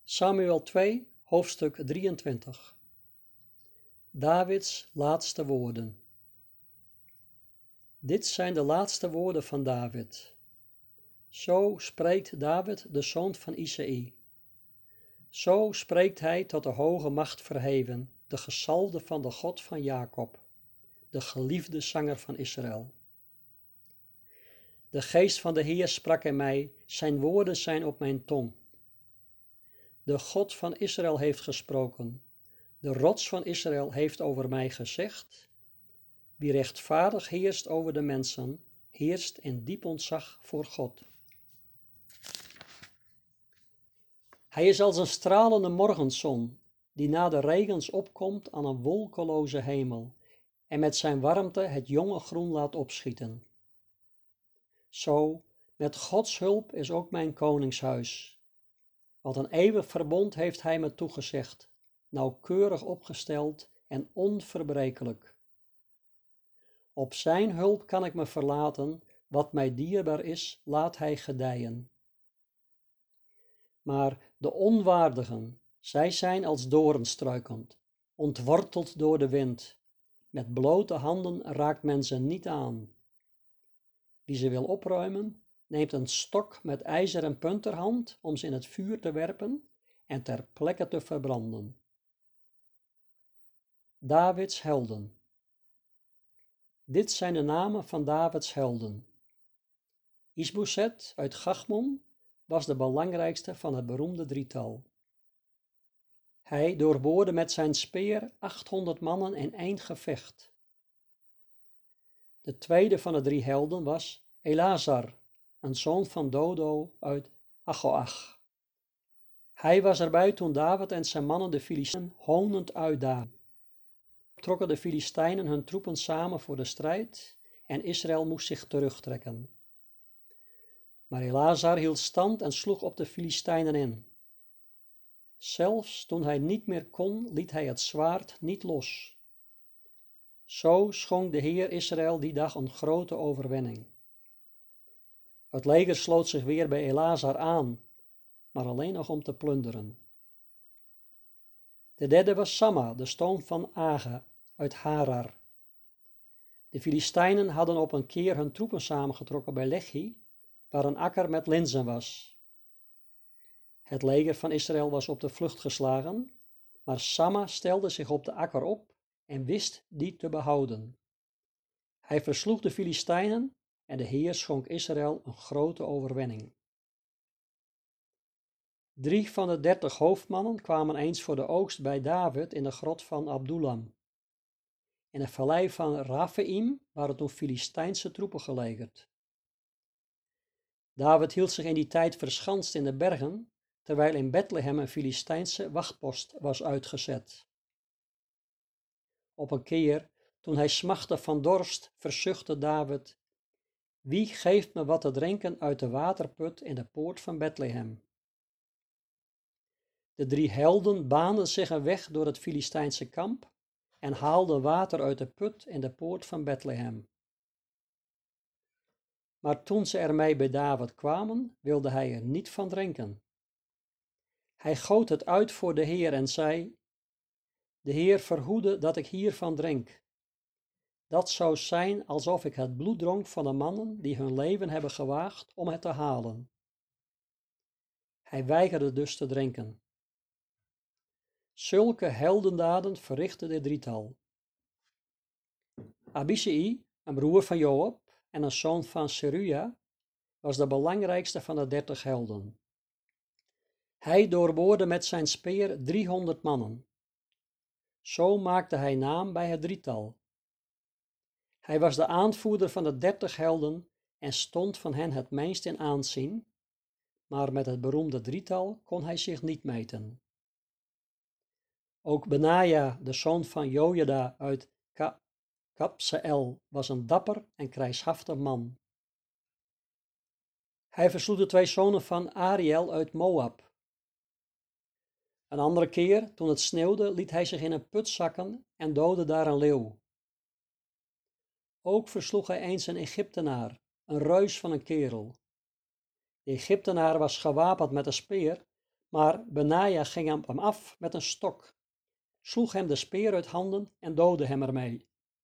Samuel 2, hoofdstuk 23. Davids laatste woorden. Dit zijn de laatste woorden van David. Zo spreekt David, de zoon van Isaï. Zo spreekt hij tot de hoge macht verheven, de gezalfde van de God van Jacob, de geliefde zanger van Israël. De geest van de Heer sprak in mij, zijn woorden zijn op mijn tong. De God van Israël heeft gesproken. De rots van Israël heeft over mij gezegd: wie rechtvaardig heerst over de mensen, heerst in diep ontzag voor God. Hij is als een stralende morgenzon, die na de regens opkomt aan een wolkeloze hemel en met zijn warmte het jonge groen laat opschieten. Zo, met Gods hulp is ook mijn koningshuis. Want een eeuwig verbond heeft hij me toegezegd, nauwkeurig opgesteld en onverbrekelijk. Op zijn hulp kan ik me verlaten, wat mij dierbaar is, laat hij gedijen. Maar de onwaardigen, zij zijn als doornstruikend, ontworteld door de wind. Met blote handen raakt men ze niet aan. Wie ze wil opruimen, neemt een stok met ijzer en punt ter hand om ze in het vuur te werpen en ter plekke te verbranden. Davids helden. Dit zijn de namen van Davids helden. Isboset uit Gachmon was de belangrijkste van het beroemde drietal. Hij doorboorde met zijn speer 800 mannen in één gevecht. De tweede van de drie helden was Elazar, een zoon van Dodo uit Achoach. Hij was erbij toen David en zijn mannen de Filistijnen honend uitdaagden. Trokken de Filistijnen hun troepen samen voor de strijd en Israël moest zich terugtrekken. Maar Elazar hield stand en sloeg op de Filistijnen in. Zelfs toen hij niet meer kon, liet hij het zwaard niet los. Zo schonk de Heer Israël die dag een grote overwinning. Het leger sloot zich weer bij Elazar aan, maar alleen nog om te plunderen. De derde was Samma, de zoon van Aga, uit Harar. De Filistijnen hadden op een keer hun troepen samengetrokken bij Lechi, waar een akker met linzen was. Het leger van Israël was op de vlucht geslagen, maar Samma stelde zich op de akker op en wist die te behouden. Hij versloeg de Filistijnen en de Heer schonk Israël een grote overwinning. 3 van de 30 hoofdmannen kwamen eens voor de oogst bij David in de grot van Adullam. In het vallei van Raphaim waren toen Filistijnse troepen gelegerd. David hield zich in die tijd verschanst in de bergen, terwijl in Bethlehem een Filistijnse wachtpost was uitgezet. Op een keer, toen hij smachtte van dorst, verzuchtte David: wie geeft me wat te drinken uit de waterput in de poort van Bethlehem? De 3 helden baanden zich een weg door het Filistijnse kamp en haalden water uit de put in de poort van Bethlehem. Maar toen ze ermee bij David kwamen, wilde hij er niet van drinken. Hij goot het uit voor de Heer en zei: de Heer verhoede dat ik hiervan drink. Dat zou zijn alsof ik het bloed dronk van de mannen die hun leven hebben gewaagd om het te halen. Hij weigerde dus te drinken. Zulke heldendaden verrichtte dit drietal. Abishai, een broer van Joab en een zoon van Seruja, was de belangrijkste van de 30 helden. Hij doorboorde met zijn speer 300 mannen. Zo maakte hij naam bij het drietal. Hij was de aanvoerder van de 30 helden en stond van hen het meest in aanzien, maar met het beroemde drietal kon hij zich niet meten. Ook Benaja, de zoon van Jojada uit Kabseel, was een dapper en krijgshaftig man. Hij versloeg de 2 zonen van Ariel uit Moab. Een andere keer, toen het sneeuwde, liet hij zich in een put zakken en doodde daar een leeuw. Ook versloeg hij eens een Egyptenaar, een reus van een kerel. De Egyptenaar was gewapend met een speer, Maar Benaja ging op hem af met een stok, sloeg hem de speer uit handen en doodde hem ermee.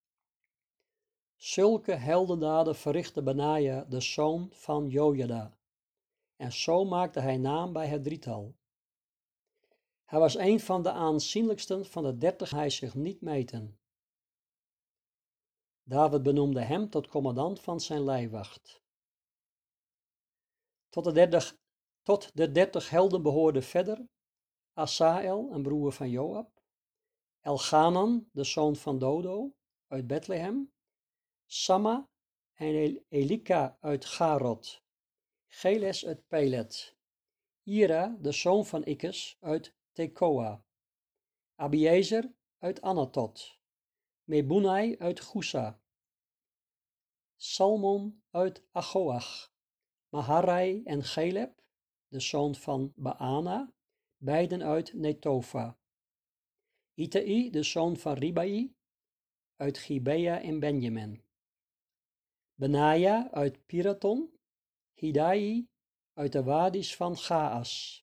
Zulke heldendaden verrichtte Benaja, de zoon van Jojada, en zo maakte hij naam bij het drietal. Hij was een van de aanzienlijksten van de 30, hij zich niet meten. David benoemde hem tot commandant van zijn lijfwacht. Tot de 30 helden behoorden verder Asael, een broer van Joab, Elchanan, de zoon van Dodo, uit Bethlehem, Samma en Elika uit Garot, Geles uit Pelet, Ira, de zoon van Ikkes, uit Tekoa, Abiezer uit Anatot, Mebunai uit Gusa, Salmon uit Achoach, Maharai en Geleb, de zoon van Baana, beiden uit Netofa, Itai, de zoon van Ribai, uit Gibea in Benjamin, Benaja uit Piraton, Hidai uit de wadis van Gaas,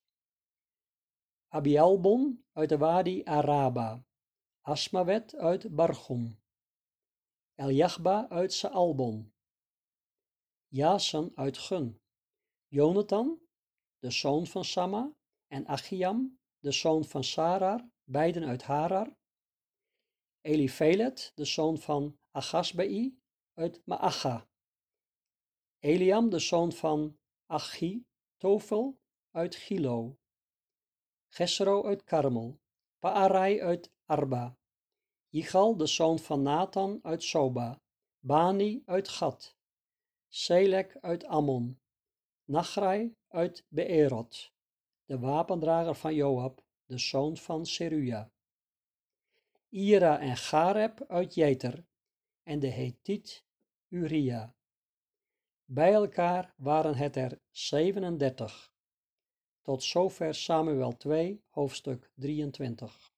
Abialbon uit de wadi Araba, Asmawet uit Bargum, Eljachba uit Saalbon, Jason uit Gun, Jonathan, de zoon van Samma, en Achiam, de zoon van Sarar, beiden uit Harar, Elifelet, de zoon van Agasbai, uit Maacha, Eliam, de zoon van Achitofel, uit Gilo, Gesro uit Karmel, Paarai uit Arba, Igal, de zoon van Nathan, uit Soba, Bani uit Gad, Selek uit Ammon, Nachrai uit Beerot, de wapendrager van Joab, de zoon van Seruja, Ira en Gareb uit Jeter en de Hethiet Uria. Bij elkaar waren het er 37. Tot zover Samuel 2, hoofdstuk 23.